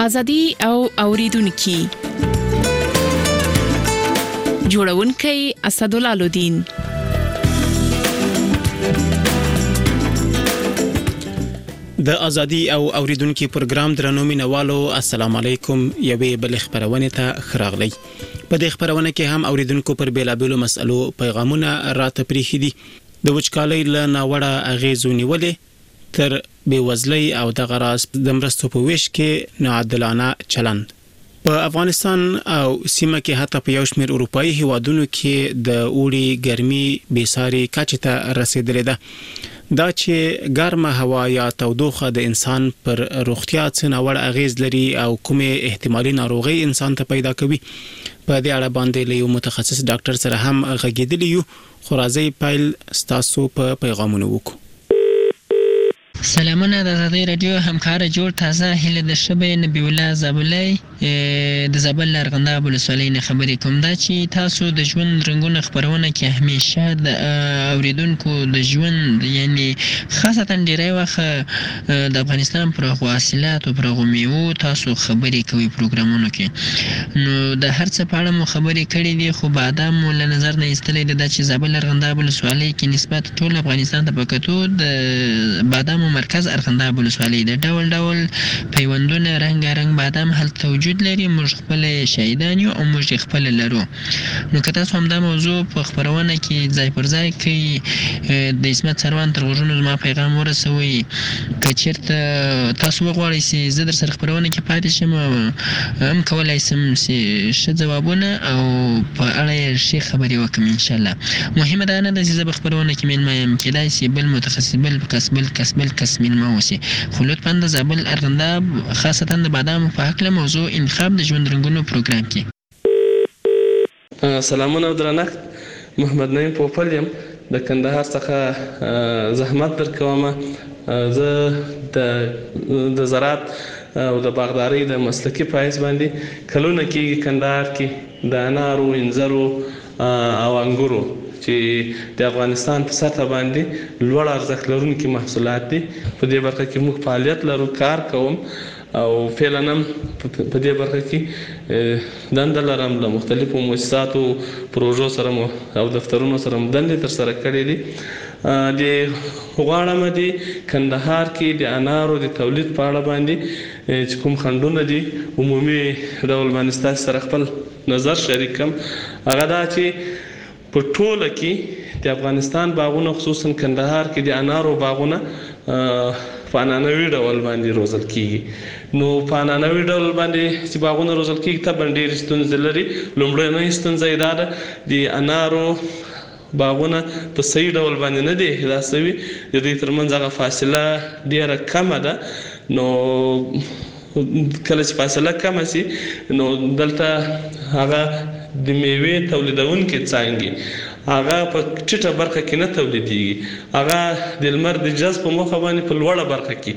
ازادي او اوریدونکو جوړونکي اسدالله الدین. د ازادي او اوریدونکو پروګرام درنو مینوالو السلام علیکم. یوې بل خبرونه ته خراغلی. په دې خبرونه کې هم اوریدونکو پر بیلابلو مسلو پیغامونه راته پریخي دي. د وچکالۍ له ناوړه اغیزو نیولې تر بیوزلۍ او د غراس د مرستو په ویش کې ناعادلانه چلند په افغانستان او سیمه کې حتی په یو شمېر اروپایي هیوادونو کې د اوړي ګرمي بېساري کچې ته رسیدلې ده. دا چې ګرمه هوا یا تودوخه د انسان پر روغتیا څه ناوړه اغیز لري او کومه احتمالي ناروغي انسان ته پیدا کوي، په دې اړه باندې له یو متخصص ډاکټر سره هم غږیدلی یو. خو راځي پیل ستاسو په پیغامونو وکړو. سلامونه د ازادي رادیو همکار جوړ تازه هله د شبې نبی الله زابلای د زابل لرغنده ولسوالۍ نه خبرې کوم. دا چې تاسو د ژوند رنگونه خبرونه کې همیشه د اوریدونکو د ژوند یعنی خاصتا ډیری وخت د افغانستان پر حاصلات او پر میوه تاسو خبرې کوي پروګرامونو کې. نو د هر څه په اړه مو خبرې کړې دي، خو بادام له نظر نه ایستلې ده چې زابل لرغنده ولسوالۍ کې نسبت ټول افغانستان ته پکتو د بادام مرکز ارغنداب ولسوالۍ د ډول ډول پیوندونه رنګارنګ بادام هلته وجود لري. موږ خپل شهیدان یو او موږ خپل لرو. نو که تاسو هم دا موضوع په خبرونه کې ځای پر ځای کوي د اسمت سروان تر غوږونو زما پیغام ورسوي. که چېرته تاسو وغواړئ چې زه در سره خبرونه کې پاتې شم هم کولی شم چې ښه ځوابونه او په اړه یې ښې خبرې وکړم انشاءالله. مهمه دا نه ده چې زه به خبرونه کې میلمه یم، کیدای شي بل متخصص بل کس میلمه اوسي. خو لطفا د زابل ارغنداب خاصتا د بادامو په هکله موضوع انتخاب د ژوند رنګونو پروګرام کې. سلامونه او درنښت. محمد نعیم پوپل یم د کندهار څخه زحمت درکوم. زه د زراعت او د باغدارۍ د مسلکي پایز باندې کلونه کېږي کندهار کې د انارو، انځرو او انګورو چې د افغانستان په سطح باندې لوړ ارزښت لرونکي محصولات دي. په دې برخه کې موږ فعالیت لرو، کار کوم او فعلا هم په دې برخه کې دنده لرم. له مختلفو مؤسساتو پروژو سره او دفترونو سره دندې ترسره کړې دي. د غواړم د کندهار کې د انارو د تولید په اړه باندې چې کوم خنډونه دي عمومي ډول باندې ستاسو سره خپل نظر شریکم. هغه دا چې په ټوله کې د افغانستان باغونه خصوصا کندهار کې د انارو باغونه په عنعنوي ډول باندې روزل کیږي. نو په عنعنوي ډول باندې چې باغونه روزل کیږي طبعا ډېرې ستونزې لري. لومړنۍ ستونزه یې دا ده د انارو باغونه په صحیح ډول باندې نه دي احیا شوي، د دوی ترمنځ هغه فاصله ډېره کمه ده. نو کله چې فاصله کمه شي نو دلته هغه د میوې تولیدونکي څانګې هغه په ټیټه برخه کې نه تولیدېږي، هغه د لمر د جذب په موخه باندې په لوړه برخه کې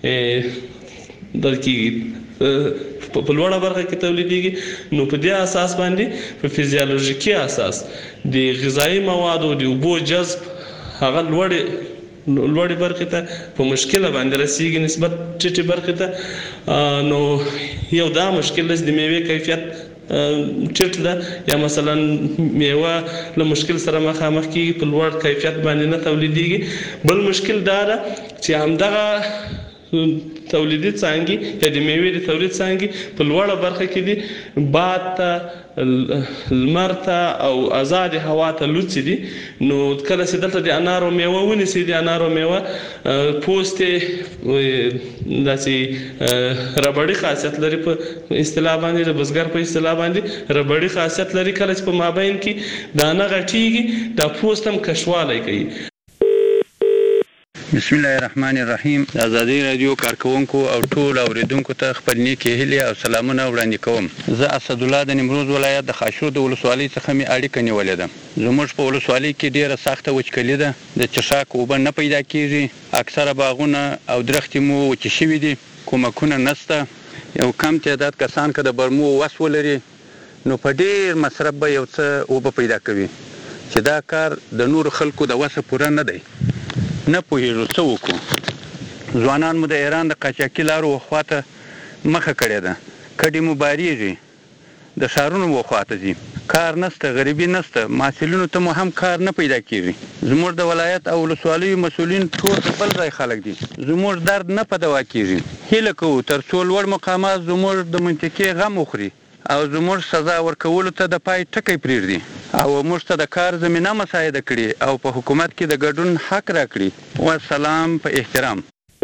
په لوړه برخه کې تولیدېږي. نو په دې اساس باندې په فزیولوژیکي اساس د غذایي موادو د اوبو جذب هغه لوړې برخې ته په مشکله باندې رسیږي نسبت ټیټې برخې ته. نو یو دا مشکل دی چې د میوې کیفیت ټیټ ده یا مثلا میوه له مشکل سره مخامخ کیږي، په لوړ کیفیت باندې نه تولیدېږي. بل مشکل دا ده چې همدغه تولیدي څانګې یا د میوې د تولید څانګې په لوړه برخه کې دي، باد ته، لمر ته او آزاد هوا ته لوڅې دي. نو کله چې دلته د انارو میوه ونیسي، د انارو میوه پوست داسې ربړي خاصیت لري، په اصطلاح باندې د بزګر په اصطلاح باندې ربړي خاصیت لري. کله چې په مابین کې دانه غټیږي دا پوست هم کشوالی کوي. بسم الله الرحمن الرحیم. ازادي رادیو کارکونکو او ټول اوریدونکو ته خپل نیکی هیلې او سلامونه وړاندې کوم. زه اسدالله د نیمروز ولایت د خاشور د ولسوالۍ څخه مې اړیکه نیولې ده. زموږ په ولسوالۍ کې ډیره سخته وچکالي ده، د څښاک اوبه نه پیدا کیږي، اکثره باغونه او درختې مو وچې شوي دي، کومکونه نشته. یو کم تعداد کسان که د برمو وس ولري نو په ډیر مصرف به یو څه اوبه پیدا کوي، چې دا کار د نور خلکو د وسه پوره نه دی. نه پوهېږو څه وکړو. ځوانان مو د ایران د قاچاقي لارو خواته مخه کړې ده. کډې مو بارېږي، د ښارونو وخواته ځي، کار نشته، غریبي نشته، محصلینو ته مو هم کار نه پیدا کېږي. زموږ د ولایت او ولسوالیو مسؤلین ټول د بل ځای خلک دي. زموږ درد نه په دوا کېږي. هیله کوو تر څو لوړ مقامات زموږ د منطقې غم وخوري او زموږ سزا ورکولو ته د پای ټکی پرېږدي او موږ ته د کار زمینه مساعده کړي او په حکومت کې د ګډون حق راکړي. والسلام په احترام.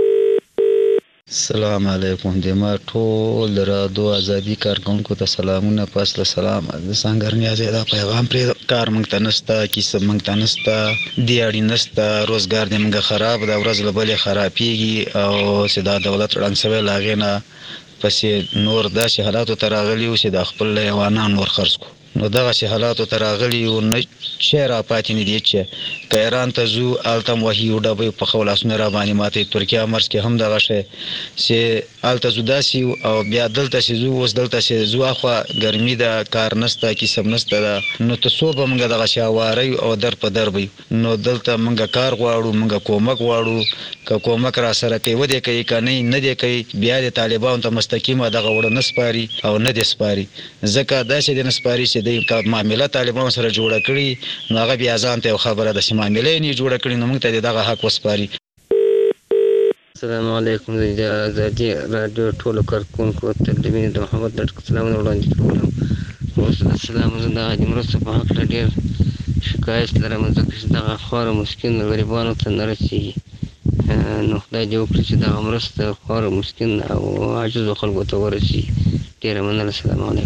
السلام علیکم. د ما ټول د رادیو ازادي کارکونکو ته سلامونه. پس له سلام د څنګه نیازه دا پیغام پرې کار مونږ ته نشته، کیسه مونږ ته نشته، دیاړي نشته، روزګار دې مونږ خراب دا ورځ له بلې خرابېږي او چې دا دولت ړنګ شوی له هغې نه پسې نور داسې حالاتو ته راغلي وو چې د خپل حیوانان نور خرڅ کړو. نو دغسې حالاتو ته راغلي وو، نه شی را پاتې نه دي چې که ایران ته ځو هلته هم وحي یو ډبې په خو لاسونه را باندې ماتوي. ترکیه مرز کې هم دغه شی چې هلته ځو داسې او بیا دلته چې ځو، اوس دلته چې ځو اخوا ګرمي ده، کار نشته، کیسه نشته ده، نو ته څو به موږ دغسې هواره یو او در په در به یو. نو دلته موږ کار غواړو، موږ کومک غواړو. که کومک را سره کوي ودې کوي، که نه دې کوي، بیا د طالبانو ته مستقیمه دغه وړه نه سپاري او نه دې سپاري. ځکه داسې دې نه سپاري چې دوی که معامله طالبانو سره جوړه کړي نو هغه بیا ځان ته یو خبره ده چې معامله یې نه جوړه کړي نو موږ ته دغه حق وسپاري. السلام علیکم. د ازادي راډیو ټولو کارکونکو ته د مینې د محمد ډاټ سلامونه وړاندې کوم. اوس د سلام زه د عادي مرستو په هکله ډېر شکایت لرم، ځکه چې دغه خواره مسکین غریبانو ته نه رسېږي. نو خدای دې وکړي چې دغه مرسته خواره مسکین او عاجزو خلکو ته ورسېږي. ډېره مننه. السلام علیکم.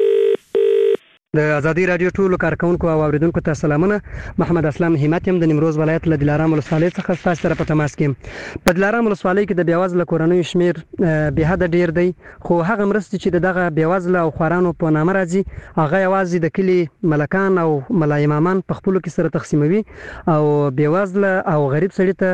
د ازادي راډیو ټولو کارکونکو او اوریدونکو ته سلامونه. محمد اسلام همت یم د نیمروز ولایت له دلارام ولسوالۍ څخه ستاسو سره په تماس کې. په دلارام ولسوالۍ کې د بېوزله کورنیو شمیر بې حده ډیر دی، خو هغه مرستې چې دغه بېوزله او خوارانو په نامه راځي هغه یوازې د کلي ملکان او ملا امامان په خپلو کې سره تقسیموي او بېوزله او غریب سړي ته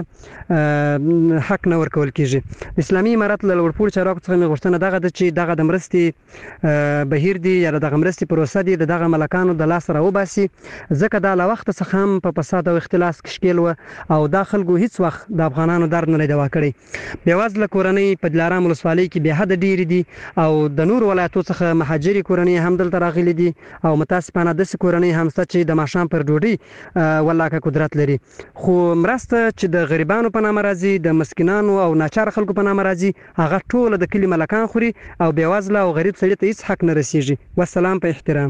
حق نه ورکول کېږي. د اسلامي امارت له لوړپوړو چارواکو څخه مې غوښتنه دغه ده چې دغه د مرستې بهیر دی یا دغه مرستې پروسه دی دغه ملکانو د لاس را وباسي، ځکه دا له وخت څخه هم په فساد او اختلاس کې ښکېل و او دا خلکو هیڅ وخت د افغانانو درد نه دی دوا کړی. بېوزله کورنۍ په دلارام ولسوالۍ کې بې حده ډېرې دي او د نورو ولایتو څخه مهاجرې کورنۍ هم دلته راغلي دي او متاسفانه داسې کورنۍ هم شته چې د ماښام پر ډوډۍ ولاکه قدرت لري. خو مرسته چې د غریبانو په نامه راځي، د مسکینانو او ناچاره خلکو په نامه راځي، هغه ټوله د کلي ملکان خوري او بېوزله او غریب سړي ته هیڅ حق نه رسیږي. والسلام په احترام.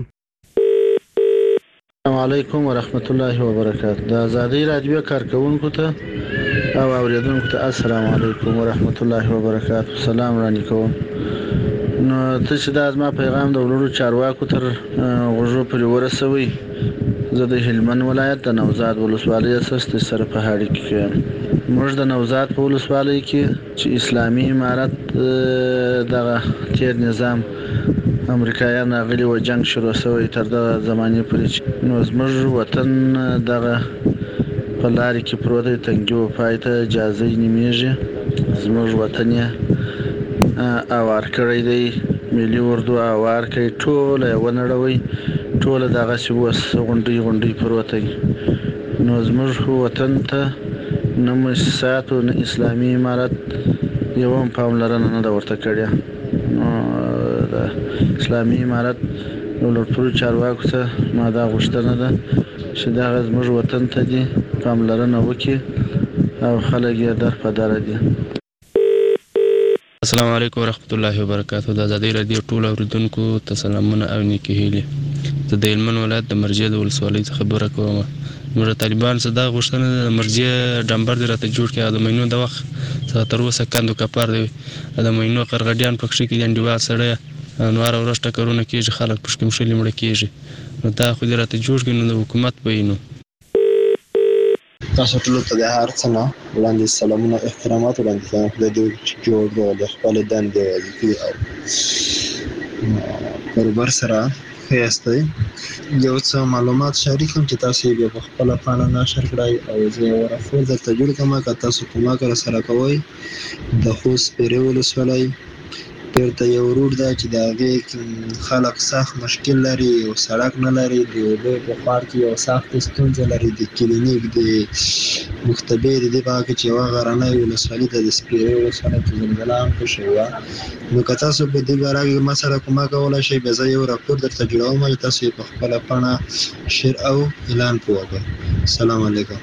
السلام علیکم ورحمت الله وبرکاته. د ازادي راډیو کارکونکو ته او اوریدونکو ته السلام علیکم ورحمت الله وبرکاته. سلام وړاندې کوم. نو ته چې دا زما پیغام د ولورو چارواکو تر غوږو پورې ورسوي. زه د هلمند ولایت د نوزاد ولسوالۍ اساس سره په هاړي کې یم. موږ د نوزاد په ولسوالۍ کې چې اسلامي امارت دغه تیر نظام امریکایان راغلي و، جنگ شروع شوی تر دغه زمانې پورې، نو زموږ وطن دغه په لارې کې پروت دی، تنګي و پای ته جازۍ نومیږي. زموږ وطن یې اوار کړی دی، ملي اردو اوار کوي، ټوله یې ونړوي، ټوله دغسې اوس غونډۍ پروت دی. نو زموږ وطن ته نه مؤسساتو نه اسلامي امارت یو هم پاملرنه نه ده ورته کړې. نو د اسلامي امارت لوړپوړو چارواکو ته ما دا غوښتنه ده چې دغه زموږ وطن ته دي پاملرنه وکړي او خلک یې در په دره دي. السلام علیکم ورحمت الله وبرکاته. د ازادي راډیو ټول اوریدونکو ته سلامونه او نیکې هیلې. زه د هلمند ولایت د مرجې د ولسوالۍ څخه خبره کوم. موږ طالبان څخه دا غوښتنه د مرجې ډمبر دی راته جوړ کړي، د مینو د وخت څخه تر اوسه کندو کپار دی، د مینو قرغډیان پکښې کې دي، انډیوال سړی نو هره ورځ ټکرونه کېږي، خلک پشکې مشلې مړه کېږي. نو دا خو دې راته جوړ کړي، نو د حکومت به یې نو تاسو ټولو ته د هر څه نه وړاندې سلامونه احترامات وړاندې کوم. خدای دې وکړي چې جوړ د خپلې دندې وظیفې او کاروبار سره ښه یاستئ. یو څه معلومات شریکم چې تاسو یې بیا په خپله پاڼه نشر کړئ او زه یې راپور درته جوړ کړم. که تاسو کومک راسره کوئ د خوست پیرې ولسوالۍ بیرته یو روډ ده چې د هغې خلک سخت مشکل لري، یو سړک نه لري، د اوبو په خوا کې یو سخت ستونزه لري، د کلینیک د مختبر د دې په هغه کې چې یوه غرنۍ ولسوالي ده د سپیرې ولسوالۍ ته زلزله هم پېښه وه. نو که تاسو په دې باره کې ما سره کومک کولی شئ، بیا زه یو راپور درته جوړوم چې تاسو یې په خپله پاڼه شیر او اعلان پرې وکړئ. السلام علیکم.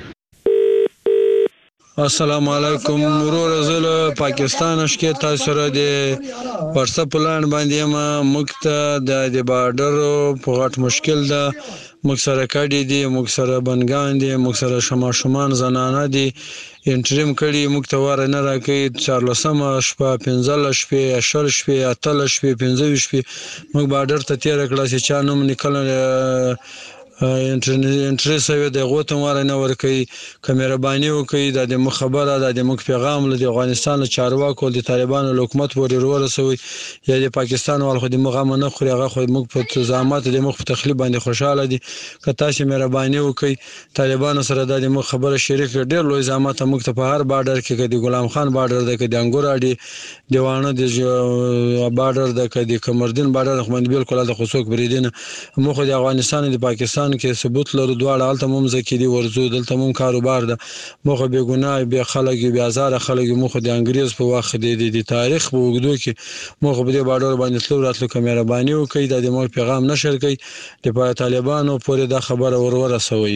السلام علیکم ورور، زه له پاکستان شکې تاسو سره د واتساپ پلان باندې یم. موږ ته د بارډر په غټ مشکل ده، موږ سره کډې دي، موږ سره بنګان دي، موږ سره ماشومان زنانه دي، انټریم کړي، موږ ته واره نه راکوي. 14 شپه، 15 شپې، 20 شپې، 18 شپې، 25 شپې موږ بارډر ته تېره کړه چې چا نوم لیکلی انټری سوی د هغو ته واره نه ورکوي. که مهرباني وکړئ دا د موږ خبره ده، د موږ پیغام له د افغانستان له چارواکو د طالبانو له حکومت پورې ورسوئ. یا د پاکستان وال خو د موږ غم نه خوري، هغه خو موږ په زحمت د موږ په تخلیف باندې خوشحاله دي. که تاسې مهرباني وکړئ طالبانو سره دا د موږ خبره شریک کړئ. ډېر لوی زحمت موږ ته په هر بارډر کې، که د غلام خان بارډر ده، که د انګور اډې د واڼه د بارډر ده، که د کمردین بارډر خو باندې بالکل هلته خو څوک بریدي نه. موږ خو د افغانستان د پاکستان کې ثبوت لرو، دواړه هلته مو مځکې دي، ورځو دلته مو کاروبار ده. موږ خو بې ګناه بې خلک یو، بې ازاره خلک یو. موږ خو د انګریز په وخت د تاریخ په اوږدو کې موږ خو په دې بارډر باندې تلو راتلو. که مهرباني وکړئ دا د موږ پیغام نشر کړئ، د طالبانو پورې دا خبره ورسوئ.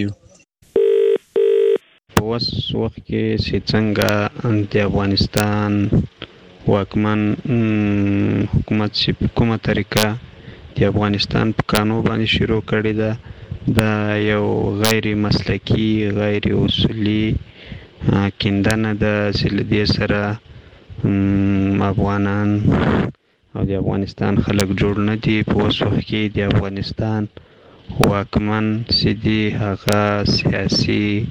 په اوس وخت کې چې څنګه د افغانستان واکمن حکومت چې په کومه طریقه د افغانستان په قانون باندې شروع کړې ده، دا یو غیر مسلکی، غیر اصولي کیندنه ده چې له دې سره افغانان او د افغانستان خلک جوړ نه دي. په اوس وخت کې د افغانستان واکمن چې دي هغه سیاسي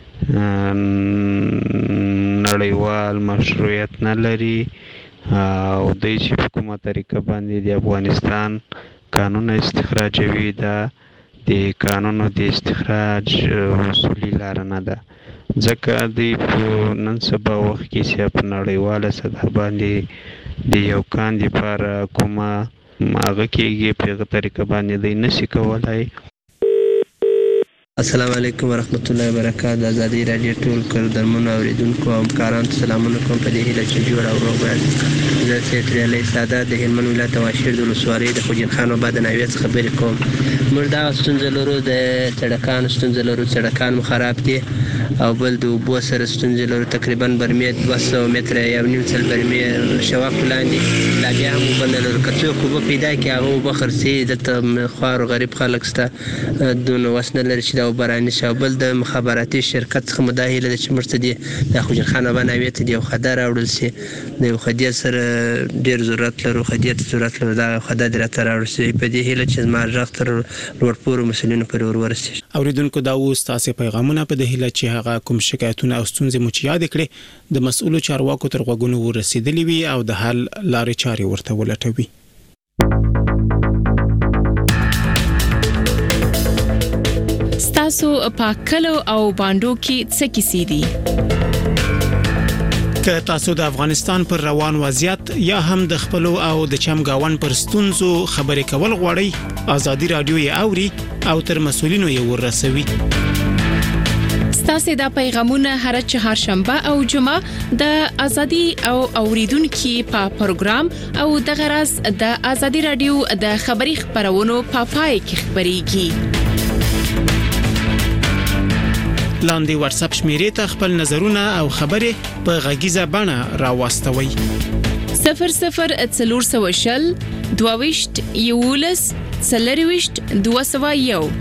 نړیوال مشروعیت نه لري، او دوی چې په کومه طریقه باندې د افغانستان قانون استخراجوي، دا د قانونو د استخراج اصولي لاره نه ده. ځکه دوی په نن سبا وخت کې چې په نړیواله سطح باندې د یو کان دپاره کومه هغه کېږي، په هغه طریقه باندې دوی نشي کولی. السلام علیکم ورحمت الله وبرکاته. ازادي راډیو ټول کردرمنو اوریدونکو او همکارانو ته سلامونه کوم په دې هیله چې جوړ او روغ یاست. زه سید علی سادات د هلمند ولایت واشیر د ولسوالۍ د خوجین خان آباد ناحیې څخه خبرې کوم. موږ دغه ستونزه لرو، د سړکانو ستونزه لرو، سړکان مو خراب دي، او بل د اوبو سره ستونزې لرو. تقریبا برمې 200 متره یو نیم سل برمې شواکو لاندې لا بیا هم اوبه نه لرو. که څوک اوبه پیدا کړي هغه اوبه خرڅوي. دلته خوار و غریب خلک شته، دونه وس نه لري چې دا اوبه رانیسي. او بل د مخابراتي شرکت څخه مو دا هیله ده چې موږ ته دې د خوجین خان آباد ناحیې ته د یو خده راوړل سي. د یو خدې سره ډېر ضرورت لرو، خدې ته ضرورت لرو، دغه خده دې راته راوړل سي. په دې هیله چې زما غږ تر لوړپوړو مسؤلینو پورې ورسېږي. اوریدونکو دا اوس تاسې پیغامونه په دې هیله چې هغه کوم شکایتونه او ستونزې مو چې یاد کړې د مسؤلو چارواکو تر غوږونو ورسېدلې وي او د حل لارې چارې ورته ولټوي. ستاسو په کلو او باندو کې څه کیسې دي؟ که تاسو د افغانستان پر روان وضعیت یا هم د خپلو او د چمګاون پر ستونزو خبرې کول غواړئ، ازادي رادیو یې اوري او تر مسؤلینو یې ورسوي. ستاسو د پیغامونه هر چهارشنبه او جمعه د ازادي او اوریدونکو په پروګرام او د غرض د ازادي رادیو د خبري خبرونو په پای کې خبريږي. لاندې واتس اپ شمیرې ته خپل نظرونه او خبرې په غږیزه بڼه راوستوي. 0040 22 یولس 40 201.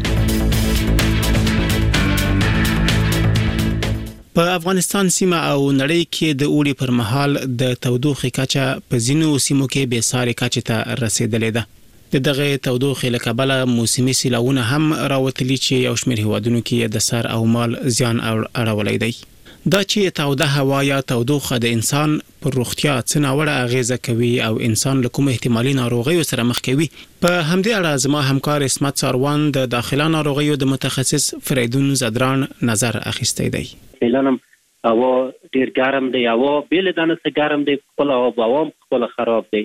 په افغانستان سیمه او نړۍ کې د اوړي پر مهال د تودوخې کچه په ځینو سیمو کې به ساري کچه ته رسیدلې ده. دغه تودوخې له کبله موسمي سیلاوونه هم راوتلي چې یو شمېر هیوادونو کې د سر او مال زیان اړولی دی. دا چې توده هوا یا تودوخه د انسان پر روغتیا څه ناوړه اغیزه کوي او انسان له کوم احتمالي ناروغیو سره مخ کوي، په همدې اړه زما همکار اسمت ساروان د داخله ناروغیو د متخصص فریدون زدران نظر اخیستی دی. فعلا هوا ډیر ګرم دی، هوا بیل دانه څه ګرم دی، خپل هوا خپل خراب دی.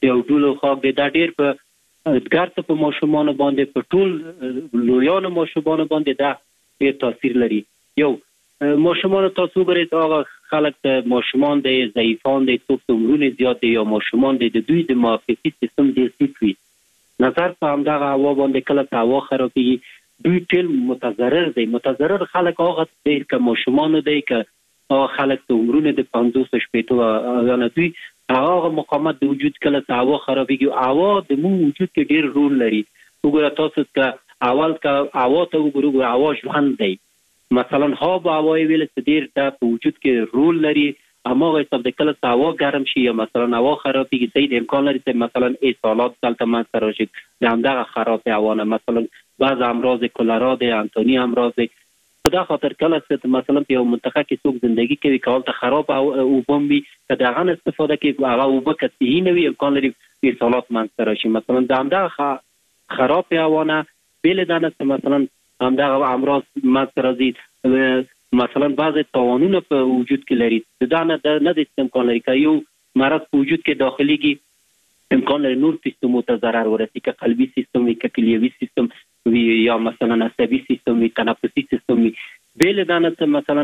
یو ډول خوږ دی دا ډیر په ګرځ په ماشومان باندې په ټول لویانو ماشومان باندې دا ډیر تاثیر لري. یو ماشومان تاسو وګورئ هغه خلک ته ماشومان دي ضعیفان دي څوک عمرونه زیات دي یا ماشومان دي د دوی د معافیتي سیستم ډیر ټیټ وي. نظر په همدغه هوا باندې کله ته هوا خرابېږي دوی ټول متضرر دي. متضرر خلک هغه دي که ماشومان دي که خلک ته عمرونه د 50 شپېته یا نه دوی هغه مقاومت د وجود کله ته هوا خرابېږي. هوا د مو وجود کې ډیر رول لري. وګوره تاسو که اول که هوا ته وګورئ هوا ژوند دی. مثلا هوا ویل چې ډیر د وجود کې رول لري. هماغه حساب د کله ته هوا ګرم شي یا مثلا هوا خرابېږي صحیح امکان لري چې مثلا اسهالات دلته منځته راشي د همدغه خراب هوا نه مثلا بعض امراض کولرا دی انتوني امراض دی. په دا خاطر کله چې مثلا په یو منطقه کې څوک زندگی کوي کول ته خراب او بمبي که دغه استفاده کوي هغه او بکتی نه وي امکان لري اسهالات منځته راشي. مثلا د همدغه خراب هوا نه بیل دانه مثلا همدغه امراض منځته راځي. مثلا بعض توانونه په وجود کې لري دا نه د امکان لري که یو مرض په وجود کې داخليږي امکان لري نور سیستمو ته ضرر ورسي که قلبي سیستم وي که کلیوي سیستم وي یا مثلا عصبي سیستم وي تنفسي سیستم وي. بیل دانه مثلا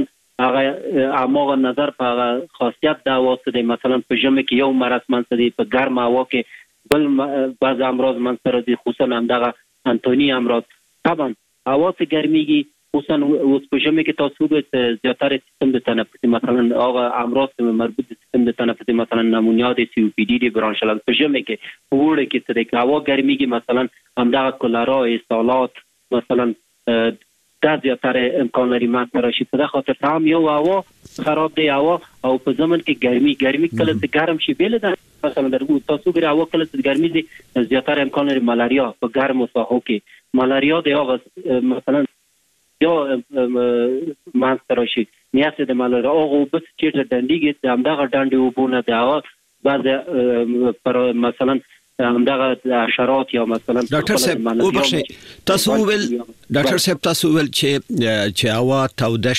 هغه نظر په هغه خاصیت دا واسطه دی مثلا په ژمي کې یو مرض منځته دی په ګرم هوا کې بل بعض امراض منځته راځي خصوصا همدغه انتوني امراض. طبعا هوا څه ګرميږي خصوصا اوس په ژمي کې تاسو وګورئ زیاتره سیستم د تنفسي مثلا هغه امراض مربوط د سیستم د تنفسي مثلا نمونیا د سی او پی ډي د برانشل په ژمي کې وړه کې څه د هوا ګرميږي مثلا همدغه کولرا اسهالات مثلا دا زیاتره امکان لري ماته راشي. په دغه خاطر هم یو هوا خراب دی هوا او په زمن کې ګرمي کله چې ګرم شي بیل ده مثلا درګو تاسو ګره هوا کله چې ګرمي دي زیاتره امکان لري ملاریا په ګرم ساحو کې ملاریا دی هغه مثلا یا منځته راشي نیاسه د ملاریا هغه بس چې ډنډیږي د همدغه ډنډې وبونه د هغه بعض پر مثلا همدغه حشرات یا مثلا ډاکټر صاحب وبخښئ تاسو ول ډاکټر صاحب تاسو ول چې هوا توده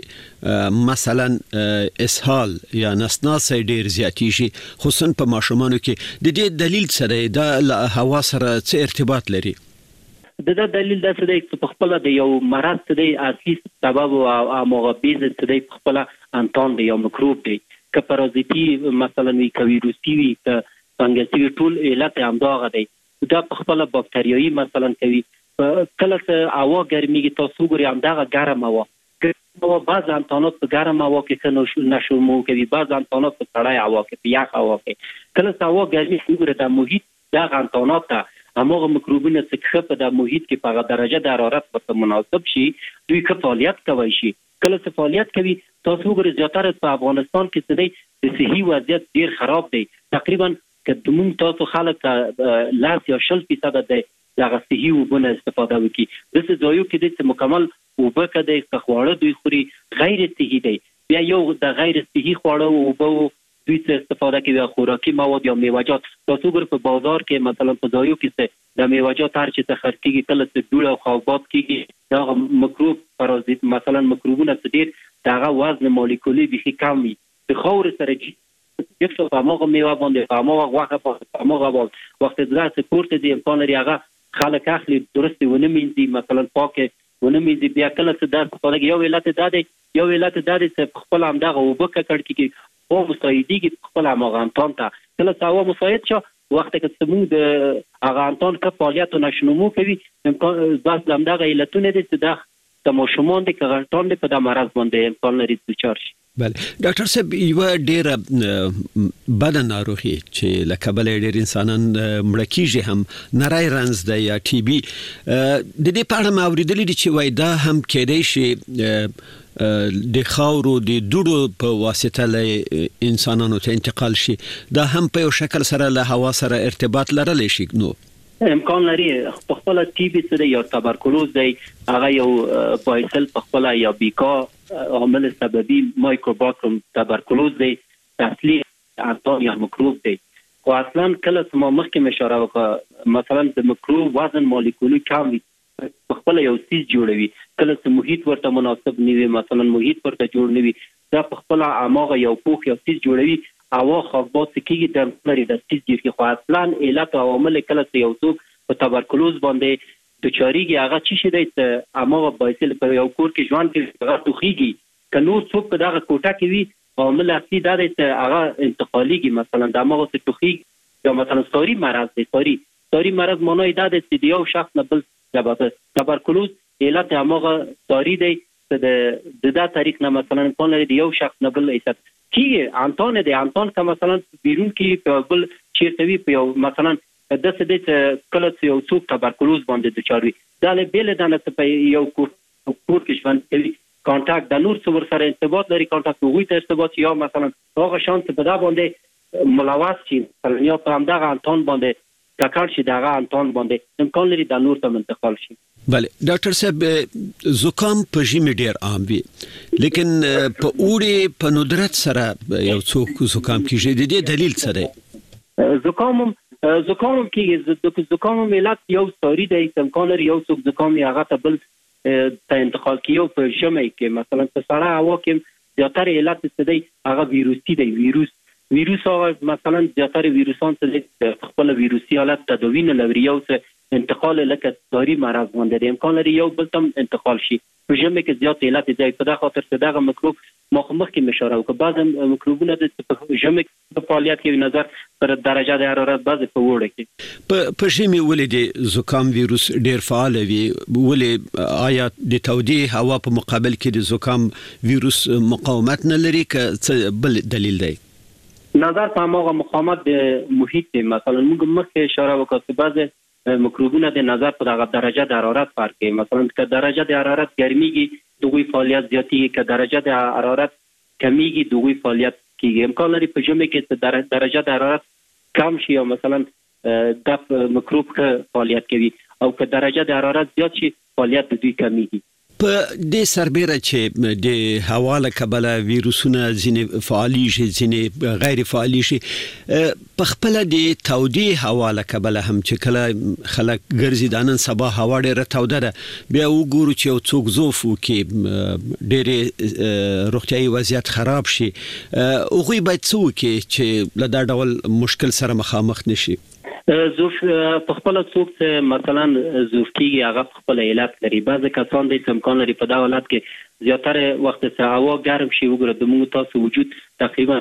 شي مثلا اسهال یا نسناس ډیر زیاتی شي خصوصا په ماشومانو کې د دې دلیل سره د هوا سره څه ارتباط لري؟ دا دلیل دا څه دی چې په خپل د یو مرض څه دی اصلي سبب او مغبیز څه دی په خپل انتون دی یو میکروب دی که پارازیتي مثلا وی که ویروسي وي که فنګسي ټول علت همدغه دی. دا په خپل باکتریایي مثلا کوي کله چې هوا ګرميږي تاسو ګورئ همدغه ګرم هوا بعض انتونات په ګرم هوا کې نشو کوي بعض انتونات په سړی هوا کې په یخ هوا کې کله چې هوا ګرمي ګورئ د محیط دغه انتونات هماغه میکروبونه چې په د محیط کې په درجه د حرارت په مناسب شي دوی که فعالیت کوي شي کله چې فعالیت کوي تاسو وګورئ زیاتره په افغانستان کې څه دی د صحي وضعیت ډیر خراب دی. تقریبا که موږ تاسو خلک لاس یا 0% د دغه صحي وبونه استفاده وکړي د څه ځایو کې د مکمل وبه کده خواړه دوی خوري غیر صحي دی بیا یو د غیر صحي خواړه وبو دوی څه استفاده کوي خوراکي مواد یا میوه‌جات تاسو ګور په بازار کې مثلا په ځایو کې د میوه‌جات هر چې څه خرڅيږي کله چې ډول او خوابات کېږي دا میکروب پارازیت مثلا میکروبونه څه ډیر دغه وزن مالیکولي به کم وي د خور سره چې څه په موږ میوه باندې په موږ واخه په موږ وخت دراسه کوړه دي امکان لري هغه خلک اخلي درسته ونه مینځي مثلا پاکه ونه مینځي بیا کله چې دا په یو علت دا دی چې خپل همدغه وبکه کړ کې او مساعدېږي خپل امغانتون ته کله چې هوا مساعد شو وخت کې چې موږ د اغانتون کې فعالیت نشنمو کوي امکان بس همدغه علتونه دي چې د ماشومان د کغانتون په د مرض باندې امکان لري چې چارشي. بله ډاکټر صاحب یو ډیره بد ناروغي چې لکه بل ډیر انسانان مړه کیږي هم نری رنز دی یا ټي بي د دې په اړه ما اوریدلي دي چې وای دا هم کېدای شي د خاورو د دوړو په واسطه له انسانانو ته انتقال شي دا هم په یو شکل سره له هوا سره ارتباط لرلی شي نو امکان لري په خپل ټي بي سره یا تبرکلوز دی هغه یو بایسل په خپل یا بیکا عامل سببي مایکروباکتریم تبرکلوز دی اصلي انتون یا میکروب دی خو اصلا کله چې ما مخکې اشاره وکړه مثلا د میکروب وزن مالیکولي کم وي په خپل یو سیس جوړوي کله چې محیط ورته مناسب نه وي مثلا محیط ورته جوړ نه وي دا په خپل اماغه یو پوښ یو سیس جوړوي هوا خاکباس کیږي د لري د سیز کې خو اصلا علت او عوامل کله یو څوک په تبرکلوز باندې د چاریږي هغه چی شي د امغه بایسل په یو کور کې ژوند کې هغه توخیږي کنو څوک په دغه کوټه کې وي عامل اصلي دا د هغه انتقالیږي مثلا د امغه توخیږي یا مثلا ساری مرض دی ساری مرض معنی دا د یو شخص نه بل تبرکلوز علت امغه ساری دی د دا طریق نه مثلا کون لري یو شخص نه بل ایست کی انتون که مثلا بیرون کې په بل چیرته وی په مثلا د څه کله یو څوک تبرکلوز باندې د چاروي دا له بیل دانه په یو کور کې ژوند کوي کانټاکټ د نور څور سره ارتباط لري کانټاکټ وګوي ته ارتباط یا مثلا هغه شانس په دا باندې ملوث شي یا په همدغه انتون باندې کاکړ شي دغه انتون باندې امکان لري د نور ته منتقل شي. بله ډاکټر صاحب زکام په ژمي ډیر عام وي لیکن په اوړي په ندرت سره یو څوک زکام کیږي د دې دلیل څه دی؟ زکام کیږي زکام ملت یو ساری دی امکان لري یو څوک زکام هغه ته بل ته انتقال کیو په ژمي کې مثلا په سړه هوا کې زیاتره علت څه دی هغه ویروسي دی ویروس او مثلا زیاتره ویروسان څه خپل ویروسي حالت تداوی نه لري یو څه انتقال لکه ساری مرض باندې امکان لري یو بل تم انتقال شي په ژمي کې زیات علت دی په دغه خاطر څه دغه میکروب مخکې اشاره وکړه بعض میکروبونه د ژمي په فعالیت کې نظر پر درجه د حرارت بعض په وړه کې په ژمي ولې د زکام ویروس ډیر فعال وي ولې آیا د تودې هوا په مقابل کې د زکام ویروس مقاومت نه لري که بل دلیل دی؟ نظر په هغه مقاومت د محیط دی مثلا موږ مخکې اشاره وکړه چې بعض میکروبونه د نظر په دغه درجه د حرارت فرق کوي مثلا که درجه د حرارت ګرمیږي دوی فعالیت زیاتیږي که درجه د حرارت کمیږي دوی فعالیت کیږي امکان لري په ژمي کې درجه د حرارت کم شي او مثلا د میکروب فعالیت کوي او که درجه د حرارت زیات شي فعالیت دوی کمیږي. په دې سربېره چې د هوا له کبله ویروسونه ځینې فعالیږي ځینې غیر فعالیږي په خپله د تودې هوا له کبله هم چې کله خلک ګرځي د نن سبا هوا ډېره توده ده بیا وګورو چې یو څوک زوف وکړي ډېرې روغتیایي وضعیت خراب شي هغوی باید څه وکړي چې له دا ډول مشکل سره مخامخ نشي؟ زوف په خپل څوک مثلا زوف کیږي هغه په خپل علت لري بعض کسان د امکان لري په دا حالت کې زیاتره وخت څخه هوا ګرم شي وګوره د موږ تاسو وجود تقریبا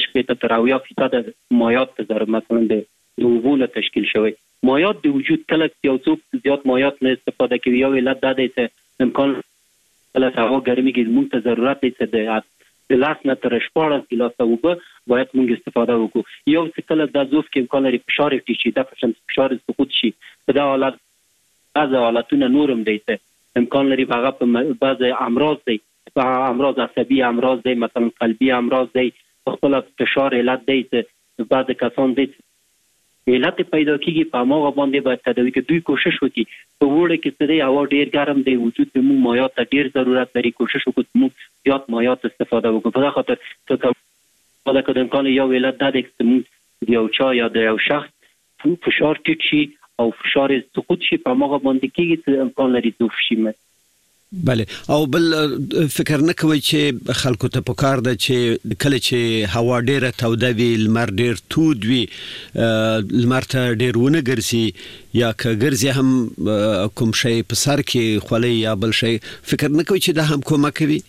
80% مایعات تر مثلا د اوبو تشکیل شوی مایعات د وجود کله یو څوک زیات مایعات نه استفاده کوي یو علت دا دی چې امکان له هوا ګرمي کې موږ ته ضرورت دی چې د لاس نه تر 14 ګیلاسه اوبه باید موږ استفاده وکړو یو څه کله د زوف کې امکان لري فشار ټیټ د فشار سقوط شي په دا حالت بعض حالتونه نورم دی ته امکان لري هغه په بعض امراض دی په امراض عصبي امراض دی مثلا قلبي امراض دی خپل فشار علت دی ته بعض کسان دی علت پیدا کیږي په هغه باندې باید تداوی کې دوی کوشش وکړي په وړه کې څه دی هوا ډیر ګرم دی وجود د مو مایعات ته ډیر ضرورت لري کوشش وکړو مو زیات مایعات استفاده وکړو په خاطر څه دا کله امکان یو علت دا دی چې یو چا یا د یو شخص فشار ټیټ شي او فشار سقوط شي په هغه باندې کېږي چې امکان لري زوف شي. بله او بل فکر نه کوي چې خلکو ته پکار ده چې کله چې هوا ډیره توده وي لمر ډیر تود وي لمر ته ډیر ونه ګرځي یا که ګرځي هم کوم شی په سر کې خولۍ یا بل شی فکر نه کوي چې دا هم کومک کوي؟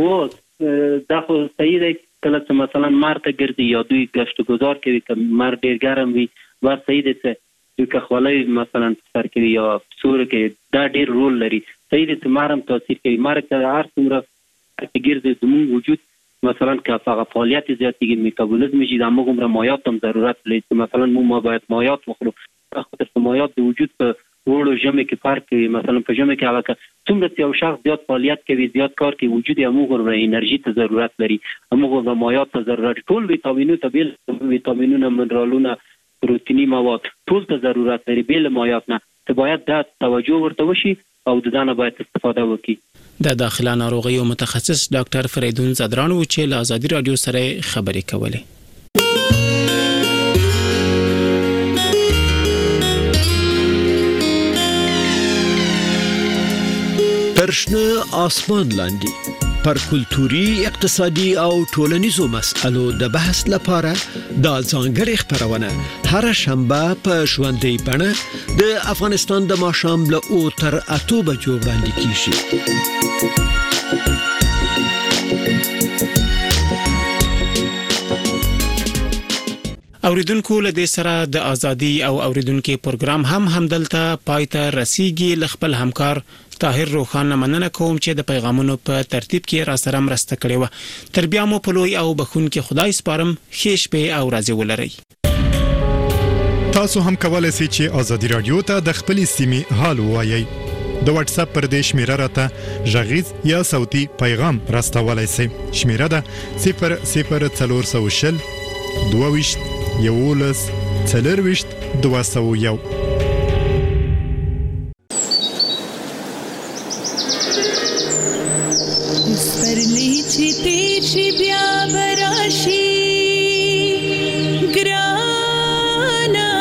دا خو صحیح دی کله چې مثلا مر ته ګرځي یا دوی ګشت گذار کوي که مر ډیر ګرم وي ور صحیح دی چې که خولۍ مثلا سر کوي یا سور کې دا ډیر رول لري صحیح دی چې مارم تاثیر کوي مر که هر څومره ګرځي زموږ وجود مثلا که هغه فعالیت زیاتېږي میتابولیزم شي د هغومره مایعات هم ضرورت لري چې مثلا موږ باید مایعات وخورو خاطر چې مایعات د وجود په وړو ژمي کې فرق کوي مثلا په ژمي کې هغه څومره چې یو شخص زیات فعالیت کوي زیات کار کوي وجود یې هغومره انرژي ته ضرورت لري هغومره مایعات ته ضرورت ټول ویټامینونه ته بیل ویټامینونه منرالونه پروتیني مواد ټول ته ضرورت لري بیل مایعات نه ته باید دا توجه ورته وشي او د دانه باید استفاده وکړي. د داخله ناروغیو متخصص ډاکټر فریدون زدران و چې له آزادي رادیو سره خبرې کولې. پرشنه آسمان لاندې پر کلتوري اقتصادي او ټولنیزو مسایلو د بحث لپاره د ځانګړي خبرونه هر شنبه په ژوندۍ بڼه د افغانستان د ماښام له 8 تر 8 بجو وړاندې کیږي. اوریدونکو له دې سره د ازادي او اوریدونکو پروګرام همدلته پایته رسیدي. خپل همکار طاهر روخان مننه کوم چې د پیغامونو په ترتیب کې را سره مرسته کړې و. تر بیا مو په لوی او بخونکي خدای سپارم. ښه شپه او ورځ ولرئ. تاسو هم کولای شئ چې ازادي رادیو ته د خپل سیمې حال ووایئ. د واتس اپ پر دې شمیره راته غږیز یا صوتي پیغام راستولای شئ. شمیره ده 00420 22 11 40 201. سپرلی چې تیر شي بیا براشي ګرانا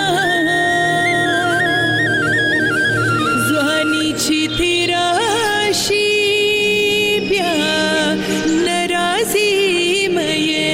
ځواني چې تیر شي بیا ناراضي مې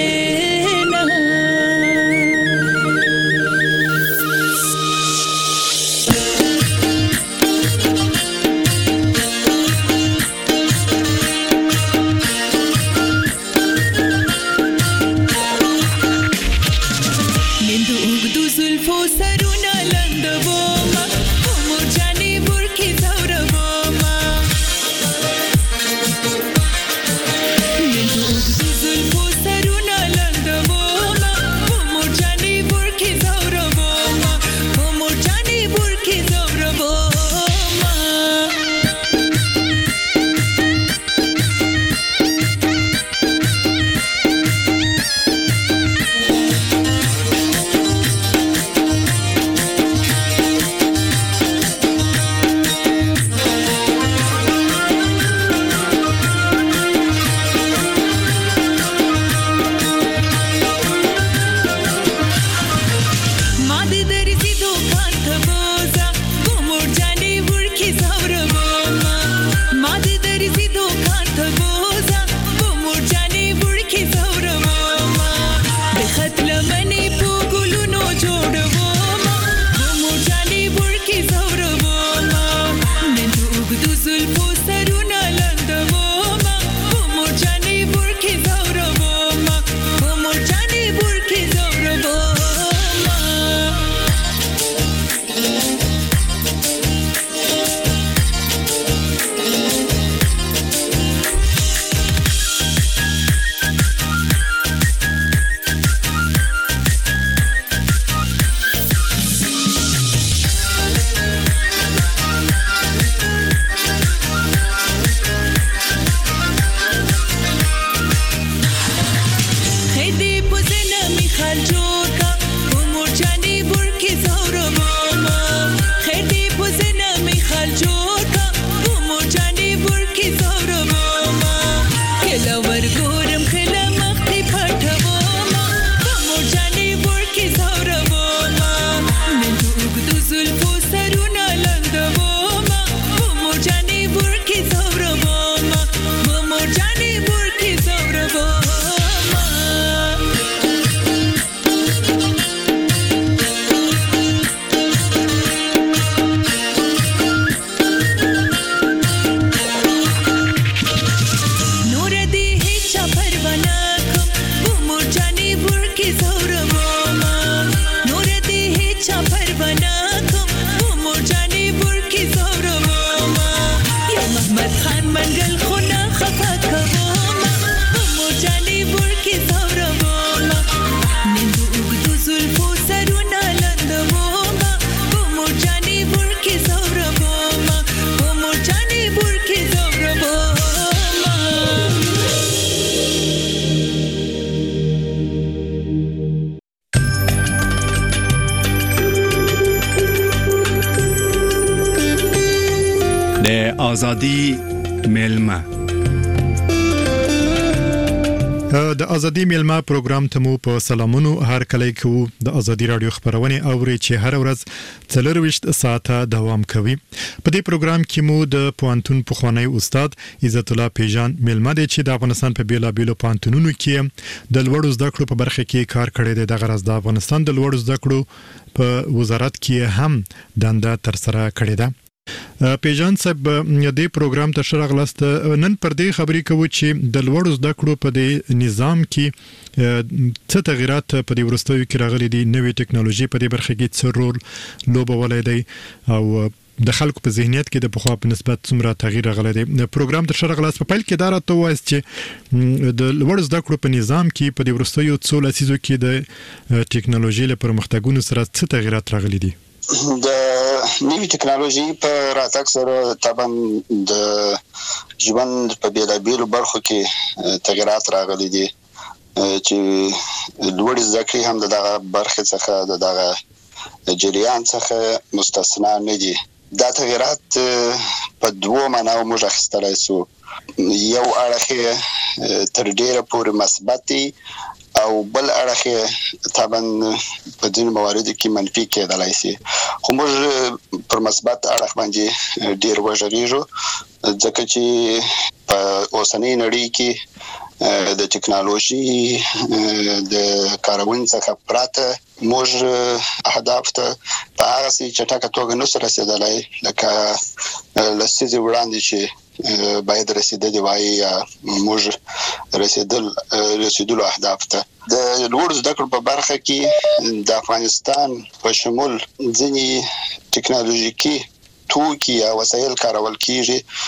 آزادی ملمه د ازادي میلمه پروګرام ته مو په سلامونو هر کله کوو د ازادي رادیو خبرونه اوري چې هر ورځ 24 ساعته دوام کوي په دې پروګرام کې مو د پوانتون پخوانی استاد عزت الله پیجان میلمه دی چې د افغانستان په بیلابیلو پوانتونونو کې د لوړو زده کړو په برخه کې کار کړی دی د غرض د افغانستان د لوړو زده کړو په وزارت کې هم دنده تر سره کړې ده پیجان صاحب د پروګرام ته شرغلست نن پر دې خبرې کوو چې د لوړو زده کړو په دې نظام کې څه تغیرات په دې ورستیو کې راغلي دي نوې ټکنالوژي په دې برخه کې څه رول لوبولی دی او د خلکو په ذهنیت کې د پخوا په نسبت څومره تغییر راغلی دی پروګرام ته شرغلست په پیل کې دا راته وایست چې د لوړو زده کړو په نظام کې په دې ورستیو څو لسیزو کې د ټکنالوژي له پرمختګونو سره څه تغیرات راغلي دي د نوې ټکنالوژي په راتګ سره طبعا د ژوند په بیلابیلو برخو کې تغیرات راغلي دي چې لوړ زده کړې هم دغه برخې څخه دغه جریان څخه مستثنا نه دي دا تغیرات په دوه معناو موږ اخیستلای شو یو اړخ تر ډیره پورې مثبت او بل اړخ طبعا په ځینو مواردو کې منفي کېدلای شي خو موږ پر مثبت اړخ باندې ډیر وژغېږو ځکه چې په اوسنۍ نړۍ کې د ټکنالوژي د کارونې څخه پراته موږ اهداف ته په هغه سي چټکه توګه نشو رسیدلای لکه لسیزې وړاندې چې باید رسیدلی وای یا موږ رسیدلو اهداف ته د لوړ زده کړو په برخه کې د افغانستان په شمول ځینې ټکنالوژیکي توکي یا وسایل کارول کیږي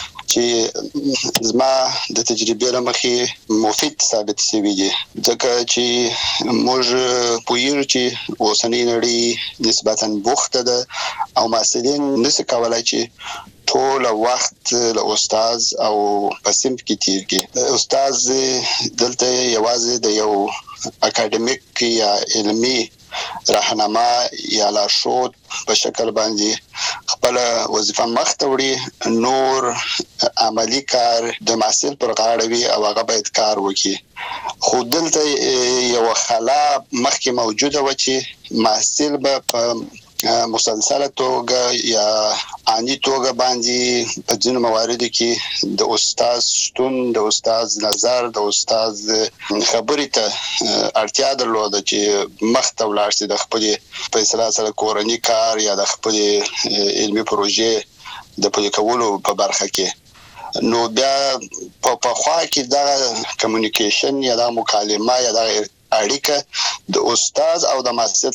چې زما د تجربې له مخې مفید ثابت شوي دي ځکه چې موږ پوهیږو چې اوسنۍ نړۍ نسبتاً بوخته ده او محصلین نشي کولای چې ټول وخت له استاد او په صنف کې تیر کړي استاد دلته یوازې د یو اکیډمیک یا علمي راهنما یا لارښود په شکل باندې خپل وظیفه مخته وړي نور عملی کار د محصل پر غاړه وي او هغه باید کار وکړي خو دلته یو خلا مخکې موجوده و چې محصل به په مسلسله توګه یا انی توګه باندې په ځینو مواردو کې د استاد شتون د استاد نظر د استاد خبرې ته اړتیا درلوده چې مخته ولاړ شي د خپل فیصله سره کورنی کار یا د خپل علمي پروژې د پلي کولو په برخه کې نو بیا په خوا کې دا کمیونیکیشن یا د مکالمه یا د اړیکه د استاد او د محصل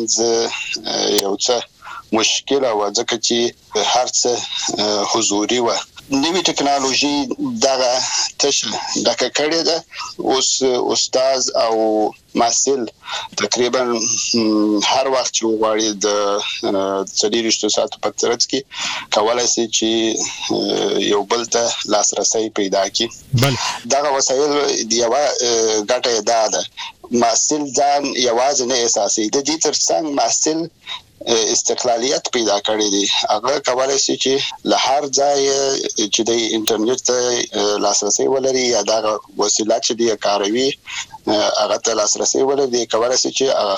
ترمنځ یو څه مشکل او ځکه چې هر څه حضوري و نوې ټکنالوژي دغه تشه دغه کړې ده اوس استاد او محصل تقریبا هر وخت چې وغواړي د 24 ساعت په ترڅ کې کولای شي چې یو بل ته لاسرسي پیدا کړي بل دغه وسایل یو ګټه ده محصل ځان یوازې نه احساسي د دې ترڅنګ محصل استقلالیت پیدا کړی دی هغه کولای شي چې له هر ځای چې د انټرنیټ ته لاسرسي ولري یا دا وسیله چې دی کاروي هغه ته لاسرسي ولري کولای شي چې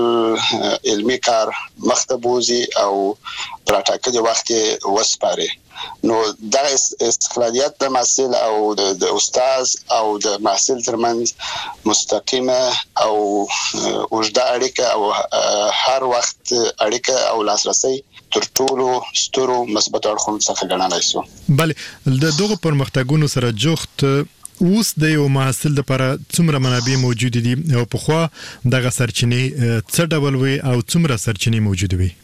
خپل علمي کار مخته بوزي او پراټاکلي وخت وسپاري نو دا استقلالیت د محصل او د استاد او د محصل ترمنځ مستقیمه او اوږده اړیکه او هر وخت اړیکه او لاسرسي تر ټولو سترو مثبت اړخونو څخه ګڼلای شو بله د دغه پرمختګونو سره جوخت اوس د یو محصل لپاره څومره منابع موجود دي او په خوا دغه سرچینې څه ډول وي او څومره سرچینې موجود وي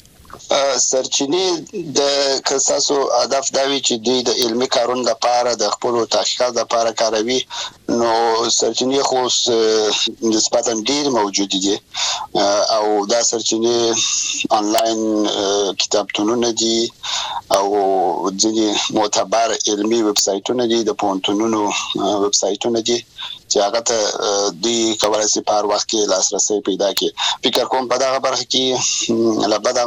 سرچینې د کساسو هدف دا وی چې دوی د علمي کارونو لپاره د خپل تحقیقات لپاره کاروي نو سرچینې خو نسبتاً ډیر موجود دي او دا سرچینې انلاین کتابتونونه دي او ځینې معتبر علمي ویب سایټونه دي د پوهنتونونو ویب سایټونه دي چې هغه ته دوی کولای شي په هر وخت کې لاسرسي پیدا کړي فکر کوم په دغه برخه کې لبد مرغه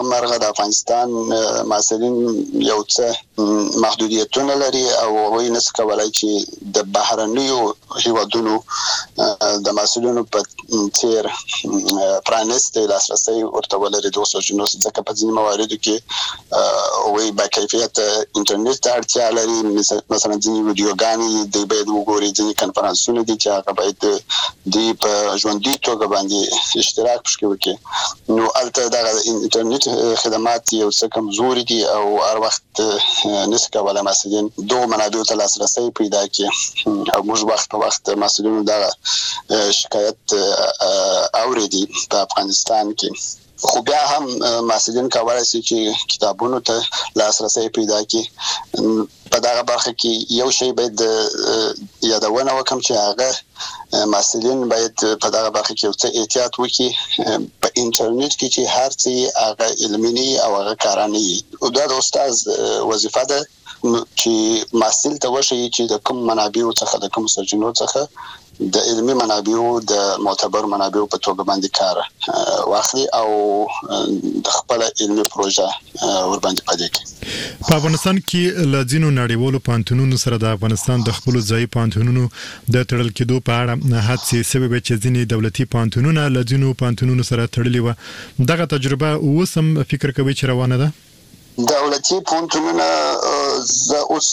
د افغانستان محصلین یو څه محدودیتونه لري او هغوی نشي کولای چې د بهرنیو هیوادونو د محصلینو په څیر پرانیستي لاسرسي ورته ولري د اوسنیو ځکه په ځینې مواردو کې هغوی با کیفیت انټرنیټ ته اړتیا لري. مثلا ځینې ویډیوګانې د باید وګوري، ځینې کنفرانسونه دي چې هغه باید د په ژوندۍ توګه باندې اشتراک پکې وکړي. نو البته دا انټرنیټ خدمات یو څه کمزوري دي او هر وخت نشي کولای محصلین دوه منابعو ته لاسرسي پیدا کړي او موږ وخت په وخت محصلینو دا شکایت اوریدي په افغانستان کې. خو بیا هم محصلین کولای شي چې کتابونو ته لاسرسي پیدا کړي. په دغه برخه کې یو شی باید یادونه وکم چې هغه محصلین باید په دغه برخه کې یو څه احتیاط وکړي په انټرنیټ کې چې هر څه هغه علمي او هغه کارانه وي. دا د استاد وظیفه ده چې محصل ته وشي چې د کوم منابعو څخه د کوم سرچینو څخه د علمي منابعو د معتبر منابعو په توګه باندې کار واخلي او د خپل علمي پروژه ور باندې پدې کوي. په افغانستان کې لازینو نړیوالو پانتونونو سره د افغانستان د خپل ځای پانتونونو د تړل کېدو په اړه حادثه سبب چې ځینې دولتي پانتونونه لازینو پانتونونو سره تړلي و. دغه تجربه اوسم فکر کوي چې روانه ده؟ دولتي پونتونونه زه اوس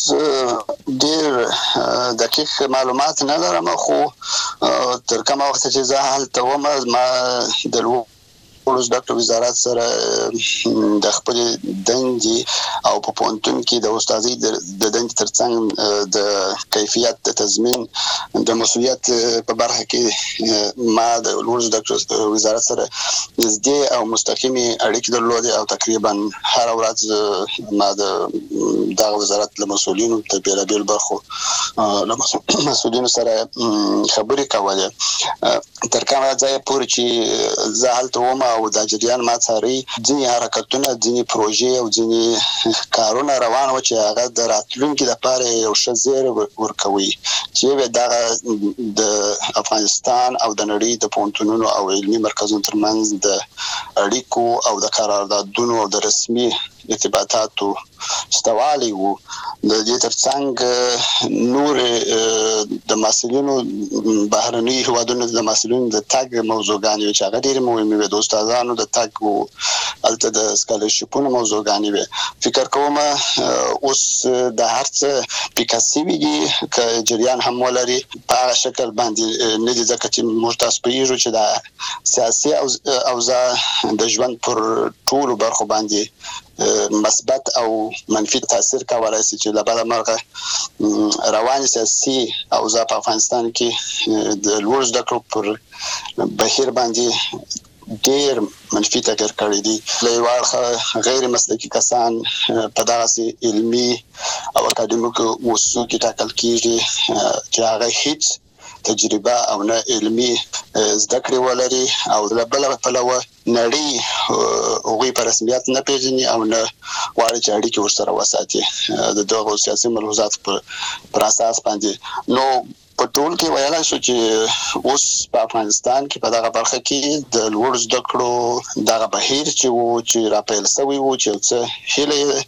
ډېر دقیق معلومات نه لرم، خو تر کومه وخت چې زه هلته وم ما د زده کړو وزارت سره د خپل دندې او په پونتون کې د استادۍ د دندې ترڅنګ د کیفیت د تضمین د مسؤلیت په برخه کې ما د زده کړو وزارت سره نږدې او مستقیمي اړیکې درلودې او تقریبا هر ورځ ما د وزارت له مسؤلینو ته بیلابیل برخو له مسؤلینو سره خبرې کولې. تر کومه ځایه پورې چې زه هلته وم او د جریان ما څاري ځینې حرکتونه ځینې پروژې او ځینې کارونه روان و چې هغه د راتلونکي لپاره یو ښه زیری ورکوي چې دغه د افغانستان او د نړۍ د پونتونونو او علمي مرکزونو ترمنځ د اړیکو او د قراردادونو او د رسمي ارتباطاتو استوالي وو. د دې ترڅنګ نور د محصلینو بهرني هیوادونو د محصلینو د تګ موضوعګانې چې هغه ډېرې مهمې وي، د استادانو د تګ او البته د سکالرشیپونو موضوعګانې وي. فکر کوم اوس د هر څه پیکاسي دي که جریان هم ولري په هغه شکل باندې نه دي، ځکه چې موږ تاسو پوهیږو چې د سیاسي اوضاع د ژوند پر ټولو برخو باندې مثبت او منفي تاثیر کولای شي چې له بل مرغه روان سیاسي اوضاع په افغانستان کې د لوړ زده کړو پر بهیر باندې ډېر منفي تغیر کړی دي. له یو اړخه غیر مسلکي کسان په دغه علمي او اکاډمیکو اصولو کې ټاکل کیږي چې هغه هیڅ تجربه او نه علمي زده کړې ولري او د بل پلوه نړۍ هغوی په رسمیت نه پیژني او نه غواړي چې اړیکې ورسره وساتي د دغو سیاسي ملحوظاتو پر اساس باندې. نو په ټول کې ویلای شو چې اوس په افغانستان کې په دغه برخه کې د لوړ زده کړو دغه بهیر چې راپیل شوی و چې څه هیله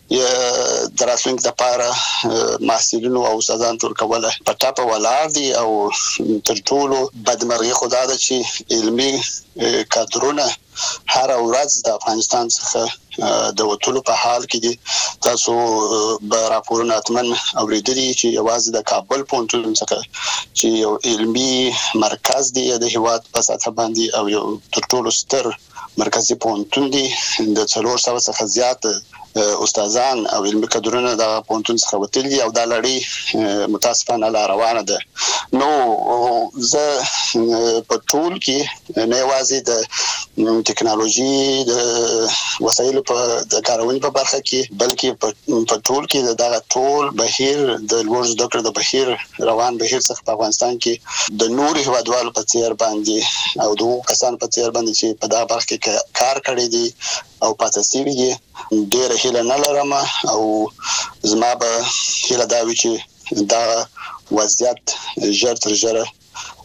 د راتلونکي لپاره محصلینو او استادانو تر کوله په ټاپه ولاړ دي او تر ټولو بدمرغي خدا ده چې علمي کادرونه هر ورځ د افغانستان څخه د وټولو په حال کې دي. تاسو به راپورونه اتمن اوریدلي چې یوازې د کابل پونتون څخه چې یو علمي مرکز دی د هیواد په سطح باندې او یو تر ټولو ستر مرکزی پونتون دی د 400 څخه زیات استادان او علمي کادرونه د پونتون څخه وتلي او د لړۍ متاسفانه لا روانه ده. نو زه په ټول کې نه یوازې د ټکنالوژي د وسایلو په د کارونې په برخه کې بلکې په ټول کې دغه ټول بهیر د لوړ زده کړو د بهیر روان بهیر څخه په افغانستان کې د نور هیوادوالو په څیر باندې او د کسان په څیر باندې چې په دغه برخه کې کار کړی دي او پاتې شوي دي ډېر هیله نه لرم او زما به هیله دا وي چې دا وضعیت ژر تر ژره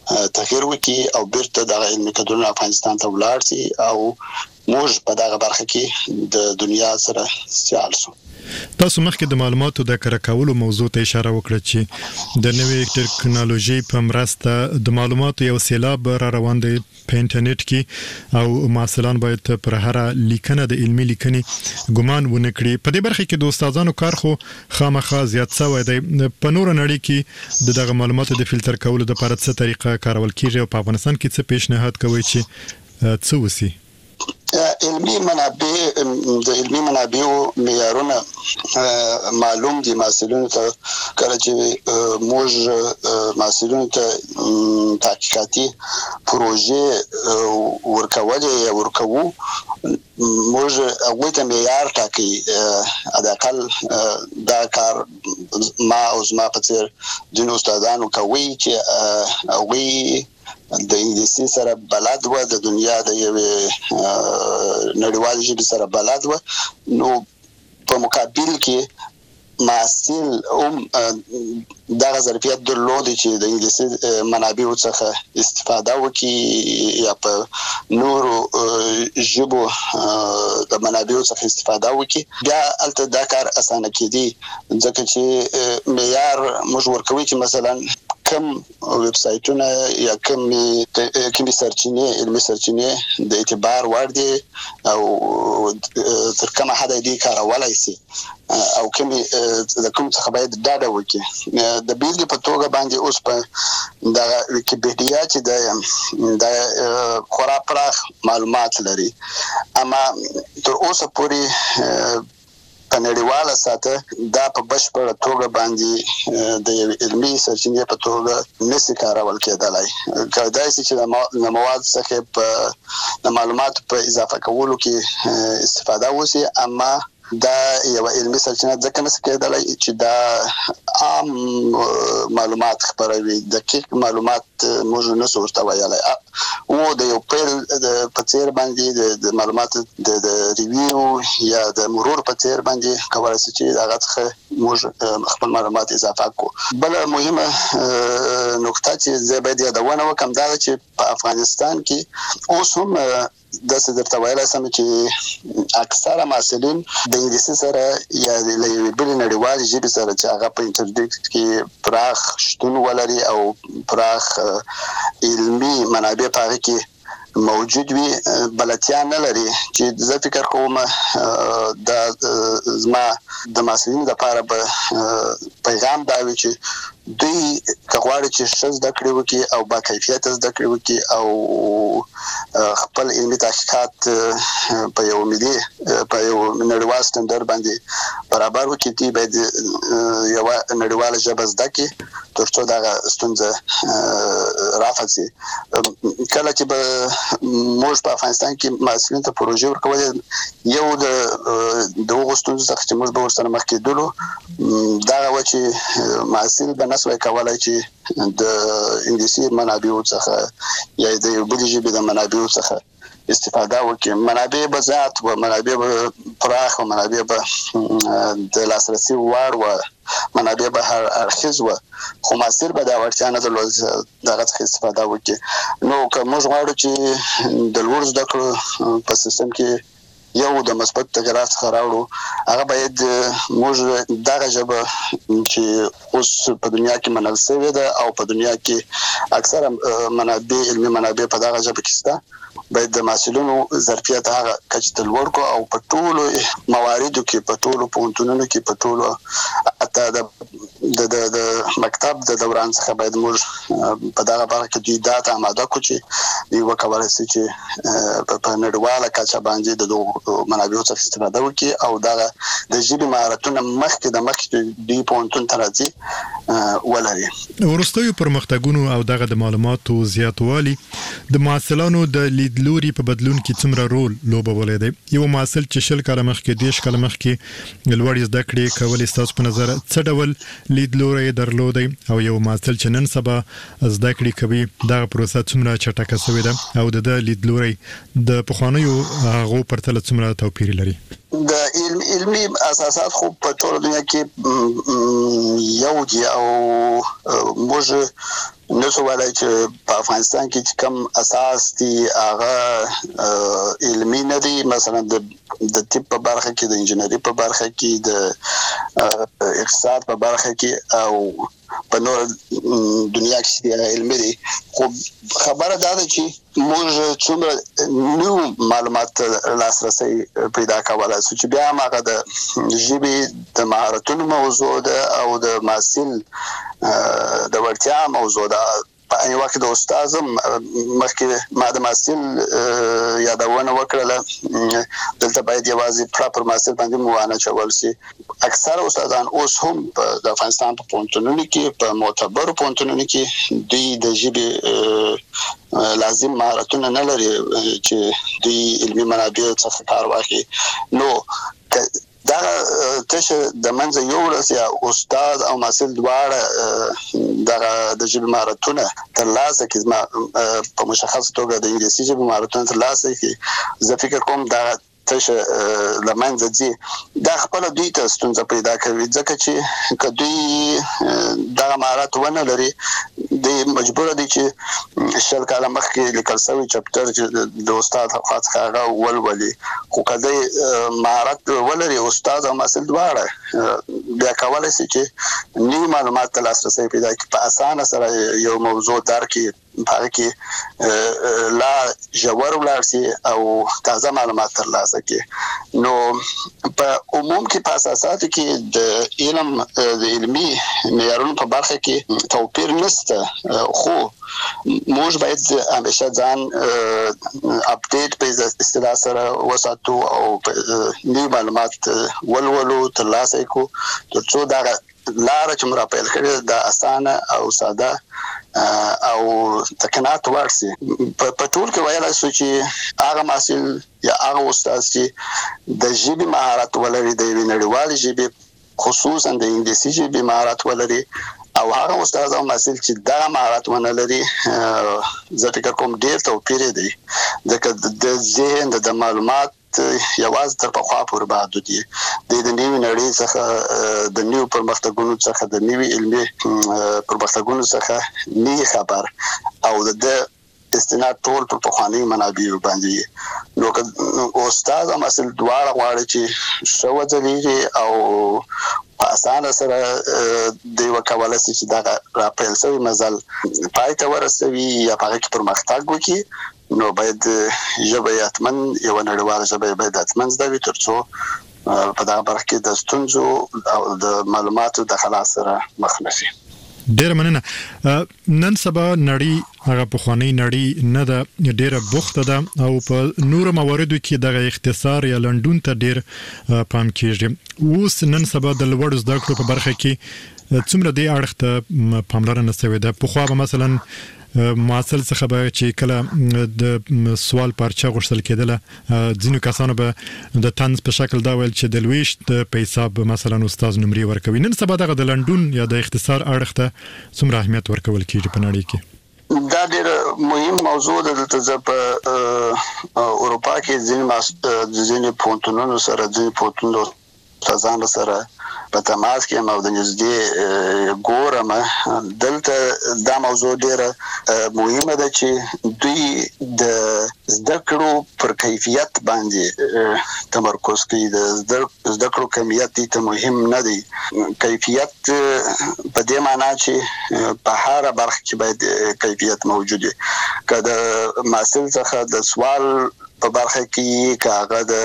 تغیر وکړي او بیرته د علمي کدرونه افغانستان ته ولاړ شي او موږ په دغه برخه کې د دنیا سره سیال شو. تاسو مخکې د معلوماتو د کره کولو موضوع ته اشاره وکړه چې د نوې ټکنالوژي په مرسته د معلوماتو یو سیلاب را روان دی په انټرنیټ کې او محصلان باید پر هر لیکنه د علمي لیکنې ګمان ونه کړي. په دې برخه کې د استادانو کار خو خامخا زیات شوی دی. په نور نړۍ کې دغه معلوماتو د فلټر کولو لپاره څه طریقه کارول کیږي او په افغانستان کې څه پیشنهاد کوي چې څه وسی؟ علمي منابع معیارونه معلوم دي محصلینو ته. کله چې موږ محصلینو ته تحقیقاتي پروژې ورکوو موږ هغوی ته معیار ټاکي. حداقل دا کار ما او زما په څیر ځینو استادانو کوي چې هغوی د انګلیسي سره بلد و، د دنیا د یوې نړیوالې ژبې سره بلد و، نو په مقابل کې محصل دغه ظرفیت درلود چې د انګلیسي منابعو څخه استفاده وکړي یا په نورو ژبو د منابعو څخه استفاده وکړي. بیا هلته دا کار اسانه کېدي ځکه چې معیار موږ ورکوي چې مثلا کم ویب سایټونه یا کمی سرچینې علمي سرچینې د اعتبار وړ دي او تر کومه حده دې کارولای شي او کمی د کوم څخه باید ډاډه وکړي. د بیلګې په توګه باندې اوس په د ویکیپیډیا چې د خورا پراخ معلومات لري، اما تر اوسه پورې په نړیواله ساته دا په بشپړه توګه باندې د یو علمي سرچینې په توګه نشي کارول کېدلای. کېدای شي چې د مواد څخه د معلوماتو په اضافه کولو کې استفاده وشي، اما دا یو علمي سرچینه ځکه نشي کېدلای چې دا عام معلومات خپروي. دقیق معلومات موږ نشو ورته ویلای. او د یو پیل په څیر باندې د معلوماتو د ریویو یا د مرور په څیر باندې کولای شي چې هغه څخه موږ خپل معلومات اضافه کړو. بل مهمه نقطه چې زه باید یادونه وکم دا چې په افغانستان کې اوس هم داسې درته ویلای شم چې اکثره محصلین د انګلیسي سره یا د یوې بلې نړیوالې ژبې سره چې هغه په انټرنیټ کې پراخ شتون ولري او پراخ علمي منابع په هغه کې موجود وي، بلدتیا نه لري. چې زه فکر کوم دا زما د محصلینو لپاره به پیغام دا وي چې دوی که غواړي چې ښه زده کړې وکړي او با کیفیته زده کړې وکړي او خپل علمي تحقیقات په یو ملي په یو نړیوال سټنډرډ باندې برابر وکړي، دوی باید یوه نړیواله ژبه زده کړي تر څو دغه ستونزه رافع شي. کله چې به موږ په افغانستان کې محصلینو ته پروژې ورکولې، یو د هغو ستونزو څخه چې موږ به ورسره مخ کېدلو دغه وه چې محصل به نسوای کولای چې د انګلیسي منابعو څخه یا د یو بلې ژبې د منابعو څخه استفاده وکړي. منابع به زیات و، منابع به پراخ و، منابع به د لاسرسي وړ و، منابع به هر اړخیز و، خو محصل به دا وړتیا نه درلود دغه څخه استفاده وکړي. نو که موږ غواړو چې د لوړ زده کړو په سیستم کې یو د مثبت تغیرات څخه راوړو، هغه باید موږ دغه ژبه چې اوس په دنیا کې منل شوې ده او په دنیا کې اکثره منابع علمي منابع په دغه ژبه کې شته، باید د محصلینو ظرفیت هغه کچې ته لوړ کړو او په ټولو مواردو کې، په ټولو پوهنتونونو کې، په ټولو حتی د مکتب د دوران څخه باید موږ په دغه برخه کې دوی دا ته آماده کړو چې دوی وکولی شي چې په نړیواله کچه باندې د دغو منابعو څخه استفاده وکړي او دغه د ژبې مهارتونه مخکې دوی پوهنتون ته راځي ولري. وروستیو پرمختګونو او دغه د معلوماتو زیاتوالي د محصلانو د لیدلوري په بدلون کې څومره رول لوبولی دی؟ یو محصل چې 20 کاله مخکې 10 کاله مخکې لوړې زده کړې کولې، ستاسو په نظر څه ډول لیدلوري درلودي او یو ماسل چې نن سبا زده کړې کوي دا پروسه څومره چټکه شوې ده او د لیدلوري د پخوانیو هغو پرتله څومره توپیر لري؟ د علمي اساسات خو په ټول دنیا کې یو دي او موږ نو سوالای چې په افغانستان کې کوم اساس دي هغه علمي نه دي. مثلا د طب په برخه کې، د انجنیری په برخه کې، د اقتصاد په برخه کې او په نور دنیا کې علمي دي. خو خبره دا ده چې موږ څومره نو معلومات لاسرسي پیدا کولای شو چې بیا هغه د ژبې د مهارتونو موضوع ده او د محصل د ورتیا موضوع ده. په یو وخت د استاد مخکې ما د محصل یادونه وکړه، دلته باید یوازې پراپر محصل باندې موانه چول شي. اکثر استادان اوس هم د افغانستان په پونتونونو کې، په معتبرو پونتونونو کې دوی د ژبې لازم مهارتونه نه لري چې دوی علمي منابع څخه کار واخلي. نو دا تشه د منځ یو ورځ یا استاد او محصل دواړه د ژبې مهارتونه ترلاسه کړي. په مشخص توګه د انګلیسي ژبې مهارتونه ترلاسه کړي. زه فکر کوم دا تشه لمنځه ځي. دا خپل دوی ته ستونزه پیدا کوي، ځکه چې که دوی دا مهارت ونه لري د مجبور دي چې شل کاله مخکې لیکل شوی چپټر چې د استاد خاص هغه ولولي. خو کله مهارت ولري استاد او محصل دواړه بیا کولای شي چې نوي معلومات ته لاسرسي پیدا کړي، په اسانه سره یو موضوع درک کړي، په کې لا ژور ولاړ شي او تازه معلومات ترلاسه کړي. نو په عموم کې په اساساتو کې د علم د علمي معیارونو په برخه کې توپیر نشته، خو موږ باید همیشه ځان اپډیټ په اصطلاح سره وساتو او نوي معلومات ولولو ترلاسه کړو، ترڅو دا لاره چې موږ پیل کړې دا اسانه او ساده او تکنات ورسي. په ټول کې ویلای شو چې هغه محصل یا هغه استاد چې د ژبې مهارت ولري، د نړیوالې ژبې خصوصا د انګلیسي ژبې مهارت ولري، او هغه استاد او محصل چې دا مهارت ونه لري، زه فکر کوم ډېر توپیر دی. ځکه د ذهن د معلومات یوازې تر پخوا پورې محدود دي. د نوي نړۍ څخه، د نوي پرمختګونو څخه، د نوي علمي پرمختګونو څخه نه خبر او د استناد ټول پر پخواني منابع باندې. نو استاد او محصل دواړه غواړي چې ښه وځلېږي او په اسانه سره د یو کولای شي چې دا راپیل شوی مزل پای ته ورسوي یا په هغه کې پرمختګ وکړي. نو باید ژبه یاتمن یو نړیواله ژبه باید یاتمن زده وي، ترڅو په دغه برخه کې د ستونزو او د معلوماتو د خلاص سره مخ نشي. ډیر مننه. نن سبا نړۍ هغه پخوانی نړۍ نه ده، ډیره بوخته ده او په نور مواردو کې دغه اختصار یا لندون ته ډیر پام کیږي. اوس نن سبا د لوړ زده کړو په برخه کې څومره دی اړخ ته پاملرنه شوې ده؟ پخوا به مثلا معاصل څخه به چې کله د سوال پارچه غوښتل کېدله، ځینو کسانو به د طنز په شکل دا ویل چې د لویشت په حساب مثلا استاد نمرې ورکوي. نن سبا دغه د لندون یا د اختصار اړخ ته څومره اهمیت ورکول کېږي په نړۍ کې؟ دا ډېر مهم موضوع ده. دلته په اروپا کې ځینې پوهنتونونو سره، ځینې پوهنتونونو استادانو سره په تماس کې او د نږدې ګورم. دلته دا موضوع ډېره مهمه ده چې دوی د زده کړو پر کیفیت باندې تمرکز کوي. د زده کړو کمیت دې ته مهم نه دی، کیفیت په دې معنی چې په هر برخه کې باید کیفیت موجود وي. که د محصل څخه د سوال په برخه کې، کاغه د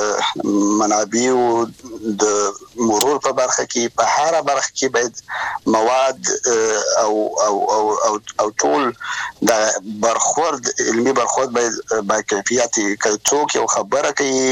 منابعو د مرور په برخه کې، په هر برخه کې باید مواد او ټول د برخورد، علمي برخورد باید با کیفیت. که څوک یو خبره کوي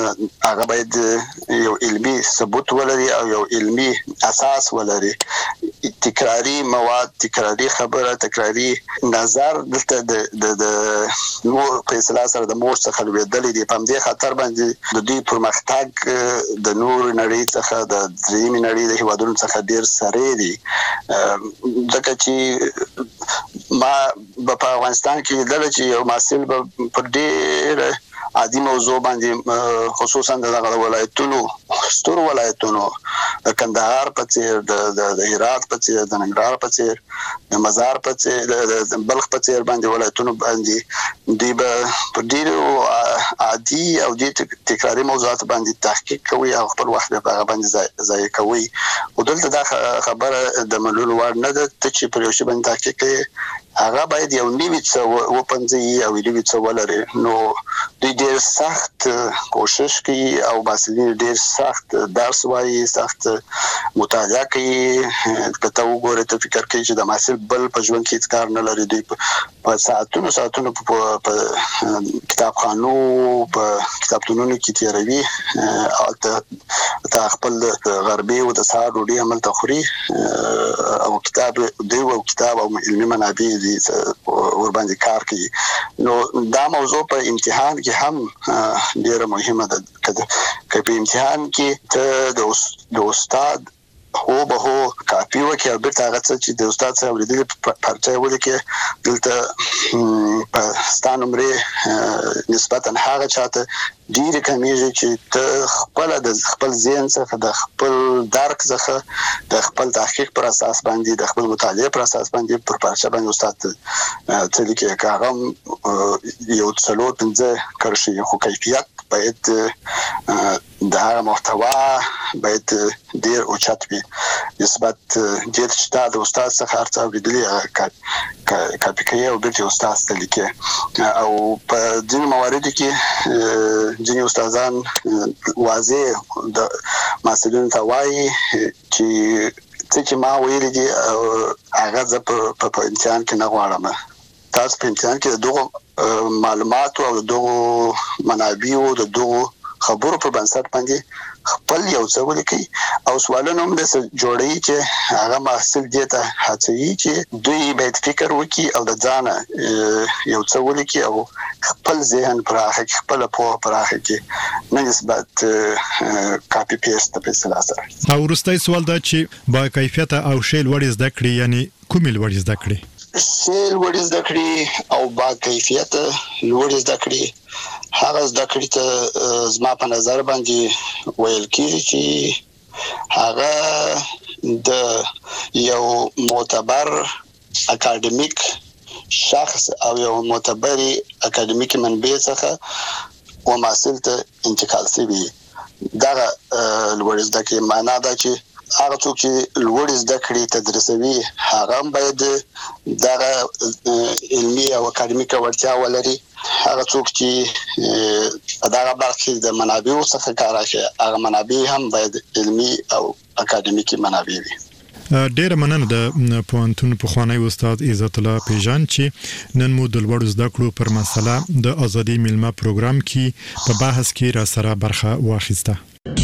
هغه باید یو علمي ثبوت ولري او یو علمي اساس ولري. تکراری مواد، تکراری خبره، تکراری نظر دلته د نور په اصطلاح سره د مور څخه لویدلې دي. په دې خاطر باندې د دوی پرمختګ د نور نړۍ څخه د درېیمې نړۍ د هیوادونو څخه ډیر سره دي. ځکه چې ما په افغانستان کې لیدل چې یو محصل پر ډیر عادي موضوع باندې خصوصا د ولایتونو ستر ولایتونو د کندهار په څیر د هرات په څیر د ننګرهار په څیر د مزار په څیر د بلخ په څیر باندې ولایتونو باندې دوی به په ډیرو عادي او د تکراري موضوعات باندې تحقیق کوي او خپل وخت په هغه باندې ضایع کوي. او دلته دا خبره د منلو وړ نه ده چې پر یو شی باندې تحقیق کوي هغه باید یو نوی څه وپنځي او نوی څه ولري. نو دوی ډیر سخت کوشش کوي او محصلین ډیر سخت درس وایي، سخت مطالعه کوي. کته وګوره ته فکر کوي چې د محصل بل په ژوند کې کار نه لري. دوی په ساعتونو په کتابخانو په کتابتونونو کې تیروي او خپل غربي او د سهار ډوډۍ عمل ته خوري او کتاب او علمي منابع ور باندې کار کوي. نو دا موضوع په امتحان کې هم ډیره مهمه ده. که په امتحان کې ته د استاد هو به هو کاپی وکړي او بیرته هغه څه چې د استاد څخه اوریدلي پرچه ولیکي دلته په ستا نمرې نسبتا هغه چاته ډیره کمیږي چې ته خپل ذهن څخه د خپل درک څخه د خپل تحقیق پر اساس باندې د خپل مطالعه پر اساس باندې پر پرچه باندې استاد ته لیکي. هغه یو څلور پنځه کرشي خو کیفیت باید د هغه محتوا باید ډیر اوچت وي نسبت دې چې د استاد څخه هر څه اوریدلي کاپی کوي او بیرته استاد ته لیکي. او په ځینو مواردو کې ځینې استادان واضح د محصلینو ته وایي چې ما ویلي دي هغه زه په امتحان کې نه غواړم. تاسو په امتحان کې دغه معلومات او دغه منابع او دغه خبرو په بنسټ باندې خپل یو څه ولیکي او سوالونه هم د جوړي چې هغه محصل دې ته هڅوي چې دوی باید فکر وکړي او د ځانه یو څه ولیکي او خپل ذهن پراخه کړي، خپل پوهه پراخه کړي، نه نسبت کاپی پیسټ په اصطلاح سره. او وروستی سوال دا چې با کیفیت او شی لوړ زده کړې یعنی کومې لوړ زده کړې؟ شی لوړ زده کړې او با کیفیت لوړ زده کړې هغه زده کړې ته زما په نظر باندې ویل کېږي چې هغه د یو معتبر اکاډمیک شخص او یو معتبر اکاډمیک منبع څخه و محصل ته انتقال شوی. دا لوړ زده کړې معنا دا چې هغه څوک چې لوړ زده کړې تدریسوي هغه باید دا علمي او اکاډمیک وړتیا ولري. هغه څوک چې په دا برخه د منابعو څخه کار کوي هغه منابع هم باید علمي او اکاډمیک منابع وي. ډیره مننه د پوهنتون پخوانی استاد عزت الله پیژان چې نن مو د لوړ زده کړو پر مسله د ازادي میلمه پروګرام کې په بحث کې را سره برخه واخیسته.